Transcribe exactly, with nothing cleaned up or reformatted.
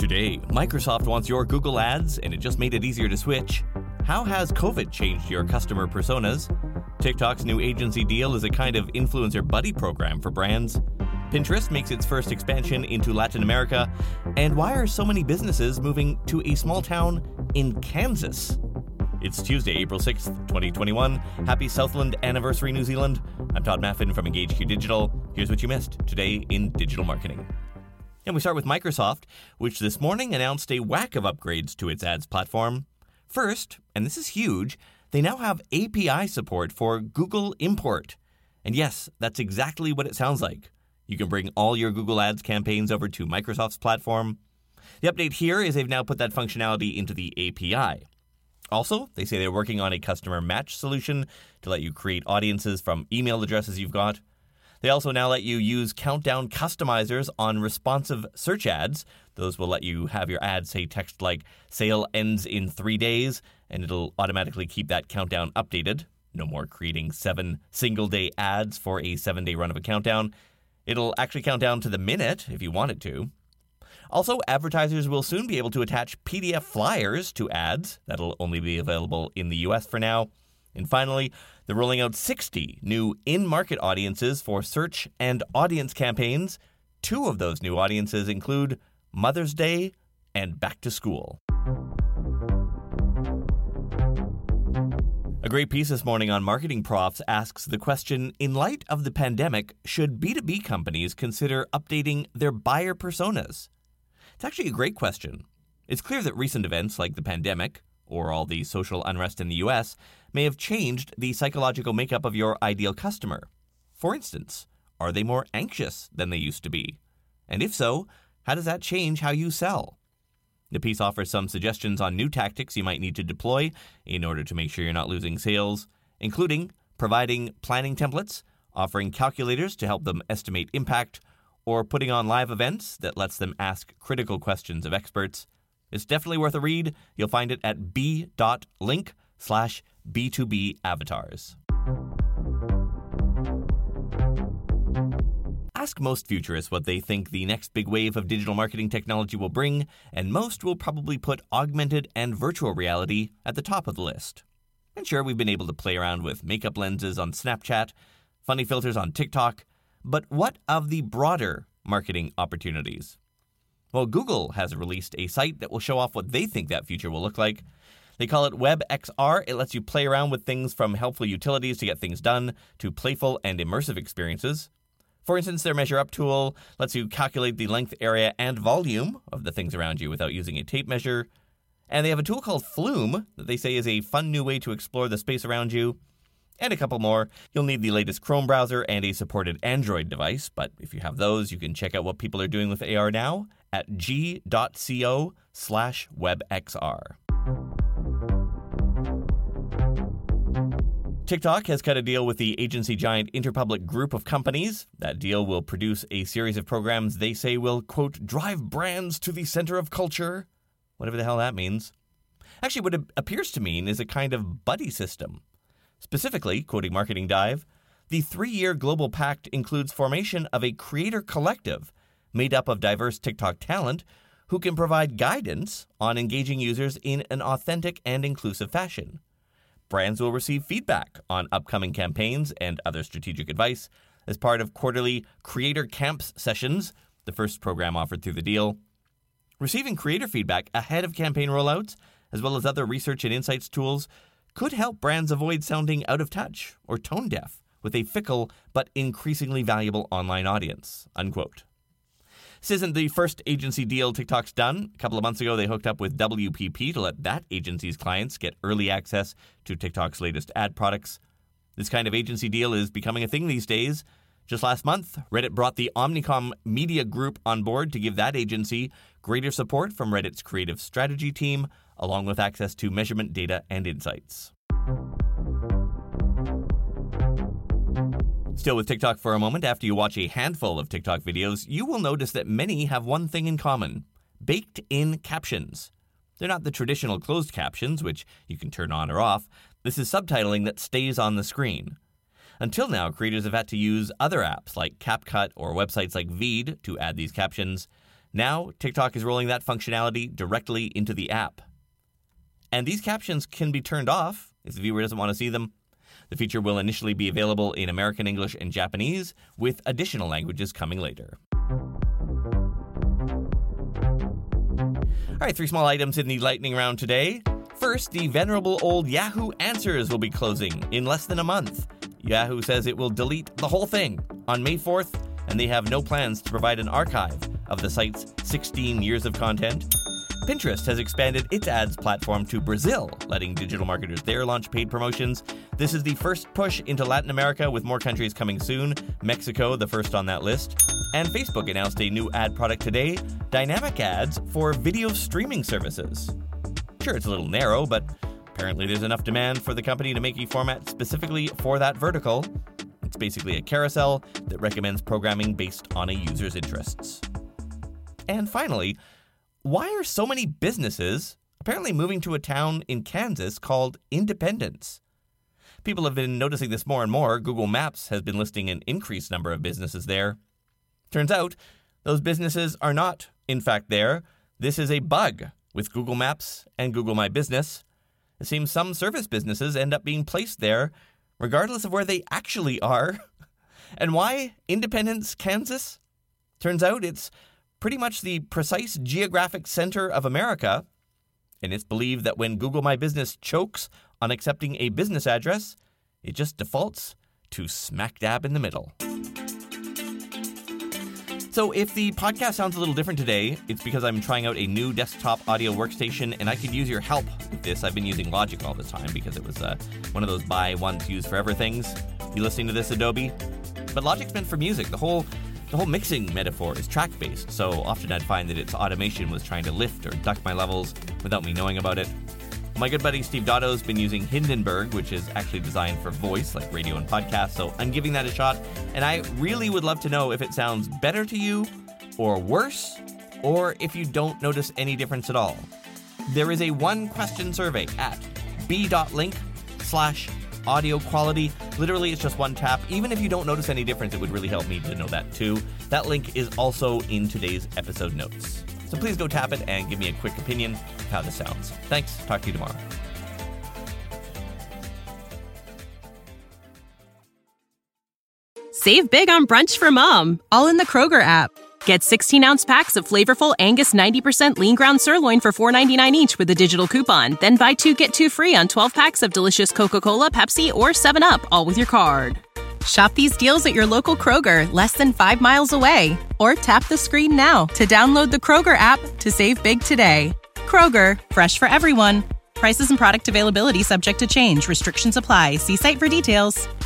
Today, Microsoft wants your Google Ads, and it just made it easier to switch. How has COVID changed your customer personas? TikTok's new agency deal is a kind of influencer buddy program for brands. Pinterest makes its first expansion into Latin America. And why are so many businesses moving to a small town in Kansas? It's Tuesday, April sixth, twenty twenty-one. Happy Southland Anniversary, New Zealand. I'm Todd Maffin from EngageQ Digital. Here's what you missed today in digital marketing. And we start with Microsoft, which this morning announced a whack of upgrades to its ads platform. First, and this is huge, they now have A P I support for Google Import. And yes, that's exactly what it sounds like. You can bring all your Google Ads campaigns over to Microsoft's platform. The update here is they've now put that functionality into the A P I. Also, they say they're working on a customer match solution to let you create audiences from email addresses you've got. They also now let you use countdown customizers on responsive search ads. Those will let you have your ads say text like "sale ends in three days," and it'll automatically keep that countdown updated. No more creating seven single-day ads for a seven-day run of a countdown. It'll actually count down to the minute if you want it to. Also, advertisers will soon be able to attach P D F flyers to ads. That'll only be available in the U S for now. And finally, they're rolling out sixty new in-market audiences for search and audience campaigns. Two of those new audiences include Mother's Day and Back to School. A great piece this morning on Marketing Profs asks the question, in light of the pandemic, should B two B companies consider updating their buyer personas? It's actually a great question. It's clear that recent events like the pandemic, or all the social unrest in the U S, may have changed the psychological makeup of your ideal customer. For instance, are they more anxious than they used to be? And if so, how does that change how you sell? The piece offers some suggestions on new tactics you might need to deploy in order to make sure you're not losing sales, including providing planning templates, offering calculators to help them estimate impact, or putting on live events that lets them ask critical questions of experts. It's definitely worth a read. You'll find it at b.link slash B2B avatars. Ask most futurists what they think the next big wave of digital marketing technology will bring, and most will probably put augmented and virtual reality at the top of the list. And sure, we've been able to play around with makeup lenses on Snapchat, funny filters on TikTok, but what of the broader marketing opportunities? Well, Google has released a site that will show off what they think that future will look like. They call it WebXR. It lets you play around with things from helpful utilities to get things done to playful and immersive experiences. For instance, their Measure Up tool lets you calculate the length, area, and volume of the things around you without using a tape measure. And they have a tool called Flume that they say is a fun new way to explore the space around you. And a couple more. You'll need the latest Chrome browser and a supported Android device, but if you have those, you can check out what people are doing with A R now at g.co slash WebXR. TikTok has cut a deal with the agency giant Interpublic Group of companies. That deal will produce a series of programs they say will, quote, drive brands to the center of culture. Whatever the hell that means. Actually, what it appears to mean is a kind of buddy system. Specifically, quoting Marketing Dive, the three-year global pact includes formation of a creator collective made up of diverse TikTok talent who can provide guidance on engaging users in an authentic and inclusive fashion. Brands will receive feedback on upcoming campaigns and other strategic advice as part of quarterly Creator Camps sessions, the first program offered through the deal. Receiving creator feedback ahead of campaign rollouts, as well as other research and insights tools, could help brands avoid sounding out of touch or tone deaf with a fickle but increasingly valuable online audience, unquote. This isn't the first agency deal TikTok's done. A couple of months ago, they hooked up with W P P to let that agency's clients get early access to TikTok's latest ad products. This kind of agency deal is becoming a thing these days. Just last month, Reddit brought the Omnicom Media Group on board to give that agency greater support from Reddit's creative strategy team, along with access to measurement data and insights. Still with TikTok for a moment, after you watch a handful of TikTok videos, you will notice that many have one thing in common: baked-in captions. They're not the traditional closed captions, which you can turn on or off. This is subtitling that stays on the screen. Until now, creators have had to use other apps like CapCut or websites like Veed to add these captions. Now, TikTok is rolling that functionality directly into the app. And these captions can be turned off if the viewer doesn't want to see them. The feature will initially be available in American English and Japanese, with additional languages coming later. All right, three small items in the lightning round today. First, the venerable old Yahoo Answers will be closing in less than a month. Yahoo says it will delete the whole thing on May fourth, and they have no plans to provide an archive of the site's sixteen years of content. Pinterest has expanded its ads platform to Brazil, letting digital marketers there launch paid promotions. This is the first push into Latin America, with more countries coming soon. Mexico, the first on that list. And Facebook announced a new ad product today, dynamic ads for video streaming services. Sure, it's a little narrow, but apparently there's enough demand for the company to make a format specifically for that vertical. It's basically a carousel that recommends programming based on a user's interests. And finally, why are so many businesses apparently moving to a town in Kansas called Independence? People have been noticing this more and more. Google Maps has been listing an increased number of businesses there. Turns out, those businesses are not, in fact, there. This is a bug with Google Maps and Google My Business. It seems some service businesses end up being placed there, regardless of where they actually are. And why Independence, Kansas? Turns out it's pretty much the precise geographic center of America, and it's believed that when Google My Business chokes on accepting a business address, it just defaults to smack dab in the middle. So if the podcast sounds a little different today, it's because I'm trying out a new desktop audio workstation, and I could use your help with this. I've been using Logic all the time because it was uh, one of those buy once, use forever things. You listening to this, Adobe? But Logic's meant for music. The whole The whole mixing metaphor is track-based, so often I'd find that its automation was trying to lift or duck my levels without me knowing about it. My good buddy Steve Dotto's been using Hindenburg, which is actually designed for voice, like radio and podcast, so I'm giving that a shot, and I really would love to know if it sounds better to you, or worse, or if you don't notice any difference at all. There is a one-question survey at b.link slash audio quality. Literally, it's just one tap. Even if you don't notice any difference, it would really help me to know that too. That link is also in today's episode notes. So please go tap it and give me a quick opinion of how this sounds. Thanks. Talk to you tomorrow. Save big on brunch for mom, all in the Kroger app. Get sixteen-ounce packs of flavorful Angus ninety percent lean ground sirloin for four ninety-nine each with a digital coupon. Then buy two, get two free on twelve packs of delicious Coca-Cola, Pepsi, or seven up, all with your card. Shop these deals at your local Kroger, less than five miles away. Or tap the screen now to download the Kroger app to save big today. Kroger, fresh for everyone. Prices and product availability subject to change. Restrictions apply. See site for details.